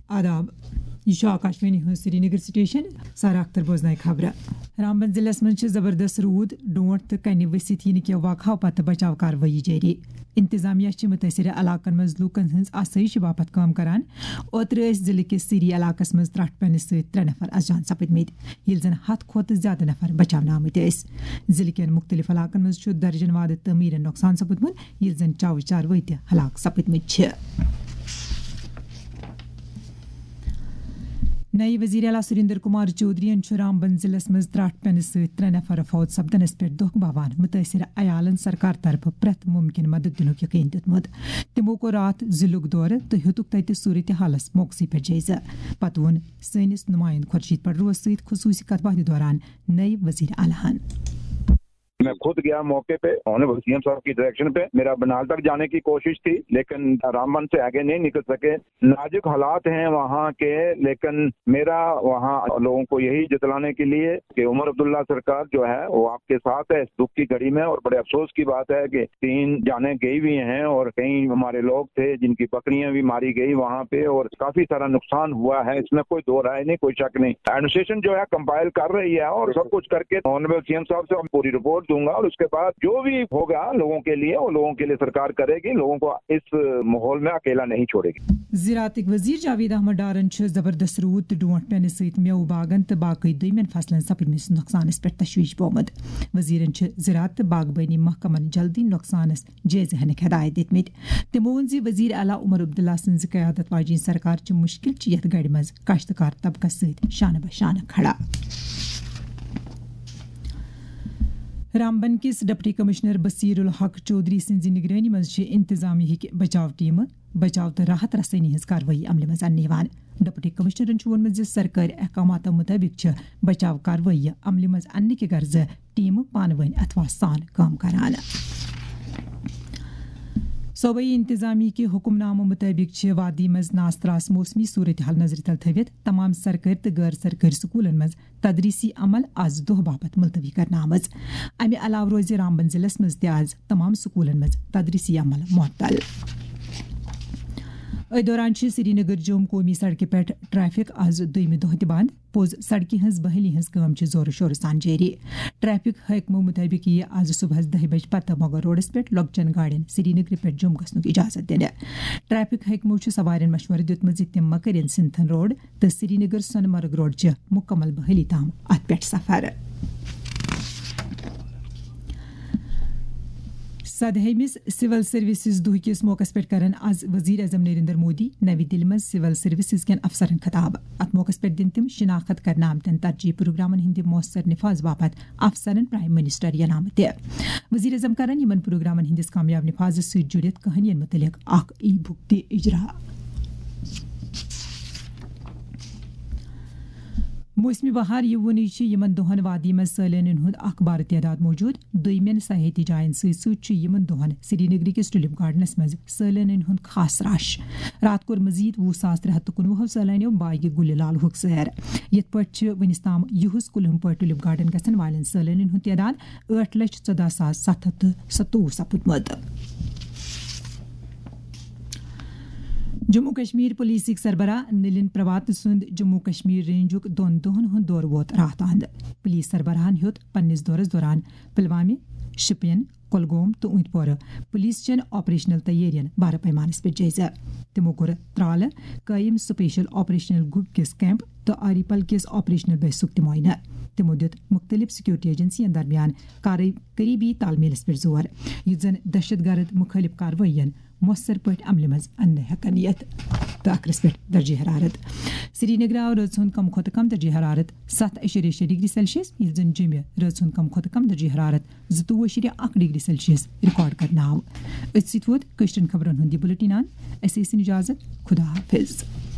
آداب یہ Akashvani Hind Srinagar station Sara Akhtar بوزنائے خبر رامبن ضلع من زبردست رود ڈونٹ تو کنہ ورست ین کہ واقعہ پتہ بچاؤ کاروی جاری انتظامیہ متاثرہ علاقن مز لوکن ہز آسائش باپت کام کران اوتر ضلع کس سری علاقہ مز ترٹ پنہ ست 3 نفر از جان سپدمت یل زن 100 کھت زیادہ نفر بچاؤ آمت ضلع کن مختلف علاقن مز درجن واد تعمیر نقصان سپدمت یل زن چاروی تہ ہلاک سپدمت نئی وزیر اعلیٰ سریندر کمار چودھری رامبن ضلع مز ترٹ پنہ ست 3 نفر فوت سپدنس پہ دکھ بوان متاثرہ عیالن سرکار طرف پریت ممکن مدد دنک یقین دتمت تمو کو رات ضلع دورہ تو ہتک تتہ صورت حالس موقع پہ جائزہ پتہ وون سنس نمائند خورشید پڑروس ست خصوصی کت باتھ دوران نئی وزیر اعلیٰ میں خود گیا موقع پہ آنریبل سی ایم صاحب کی ڈائریکشن پہ میرا بنال تک جانے کی کوشش تھی لیکن رامبن سے آگے نہیں نکل سکے. نازک حالات ہیں وہاں کے لیکن میرا وہاں لوگوں کو یہی جتلانے کے لیے کہ عمر عبداللہ سرکار جو ہے وہ آپ کے ساتھ ہے اس دکھ کی گھڑی میں. اور بڑے افسوس کی بات ہے کہ 3 جانیں گئی ہوئی ہیں اور کئی ہمارے لوگ تھے جن کی بکریاں بھی ماری گئی وہاں پہ اور کافی سارا نقصان ہوا ہے. اس میں کوئی دو رائے نہیں, کوئی شک نہیں. ایڈمنسٹریشن جو ہے کمپائل کر رہی ہے اور سب کچھ کر کے آنریبل سی ایم صاحب سے پوری رپورٹ دوں گا اور اس کے بعد جو بھی ہوگا لوگوں کے لیے وہ لوگوں کے لیے سرکار کرے گی. لوگوں کو اس ماحول میں اکیلا نہیں چھوڑے گی. زراعت وزیر جاوید احمد ڈارن زبردست رود تو ڈونٹ پینہ ست میوہ باغن تو باقی دویمن فصلن سپدمس نقصانس پہ تشویش بومت. وزیرن زراعت تو باغبانی محکمن جلدی نقصانس جائزہ ہنک ہدایت دتمت. تمو وون زِ وزیر اعلیٰ عمر عبداللہ سٕنٛزِ قیادت واجین سرکار مشکل یتھ گڑِ مز کاشتکار طبقس ست شانہ بہ شانہ کھڑا. رامبن کس ڈپٹی کمشنر بصیر الحق چودھری سٕنٛزِ نگرانی مز انتظامیہ بچاؤ ٹیم بچاؤ تو راحت رسانی ہز کاروٲیی عملہِ منٛز اننہٕ. ڈپٹی کمشنرن ووٚنمُت زِ سرکٲرۍ احکاماتو مطٲبق بچاؤ کاروٲیی عملہِ منٛز اننہٕ کہِ غرضہٕ ٹیٖمہٕ پانہٕ ؤنۍ اتھواہ سان کٲم کران. صوبائی انتظامیہ کے حکم نامہ مطابق وادی مز ناس تراس موسمی صورتحال نظر تل تھوت تمام سرکاری تو غیر سرکاری سکولن مز تدریسی عمل آز دہ باپت ملتوی کرنا آمز. امہ علاوہ روز رامبن ضلع مز تہ آز تمام سکولن مز تدریسی عمل معطل. اتھ دوران سری نگر جوم قومی سڑکہ پہ ٹریفک آز دویمہ دہ تہ بند. پوز سڑکہ ہز بحالی ہز کام زور شور سان جاری. ٹریفک حکمو مطابق یہ آز صبح 10 بج پتہ مغل روڈس پہ لۄکچن گاڑین سری نگر پہ جوم گھنک اجازت دن. ٹریفک حکمو سوارن مشورہ دتمت زِ تم مکرن سنتھن روڈ تو سری نگر سون مرگ روڈ چہ مکمل بحالی تام ات پہ سفر. 100ہمس سول سروسز دہ کس موقع پہ کرن آز وزیر اعظم نریندر مودی نوی دہلی مز سول سروسز کن افسرن خطاب. ات موقع پہ دن تم شناخت کرنے آمتن ترجیح پروگرامن ہند مؤثر نفاذ باپت افسرن پرائم منسٹر انعامہ تہ. وزیر اعظم کرن یمن پروگرامن ہندس کامیاب نفاذ ست جڑت کہانین متعلق اخ ای بک تہ اجرا. موسمی بہار یہ ونی یمن دہن وادی مز سیلانین ہند اخ بار تعداد موجود. دویمین سیاحتی جائن ست یمن دہن سری نگر کس ٹولپ گارڈنس مز سیلانین ہند خاص رش. رات کور مزید 20,319 سیلانیو باغ گل لالہک سیر. یت پہ ونس تام یہس کلہم پہ ٹولپ گارڈن گھن والن سیلانین ہند تعداد 8,14,727 سپدمت. جموں کشمیر پولیسک سربراہ نلن پروات سند جموں کشمیر رینجک 2 دہن ہند دور ووت رات اند. پولیس سربراہن ہیوت پنس دورس دوران پلوامہ شپین کۄلگوم تو اوندۍ پورہ پولیس چین آپریشنل تیارین بار پیمانس پہ جائزہ. تمو کور ترالہ قائم سپیشل آپریشنل گروپ کس کیمپ تو آری پل کس آپریشنل بیسک تہ معائنہ. تمو دت مختلف سیکورٹی ایجنسین درمیان قریبی تال میلس پہ زور یت زن دہشت گرد مخالف کاروائین مؤثر پہ عمل مز ان ہیکن یت. تو اکرس پہ درجہ حرارت سری نگر آو رٲژ ہند کم کھۄتہٕ کم درجہ حرارت 7.6 ڈگری سیلسیس یل زن جمہ رٲژ ہند کم کھۄتہٕ کم درجہ حرارت 22.1 ڈگری سیلسیس ریکارڈ کرنا آو. اتھ سۭتۍ ووت کٲشرین خبرن ہند یہ بُلٹن. اَسہِ ٲسِن اجازت. خدا حافظ.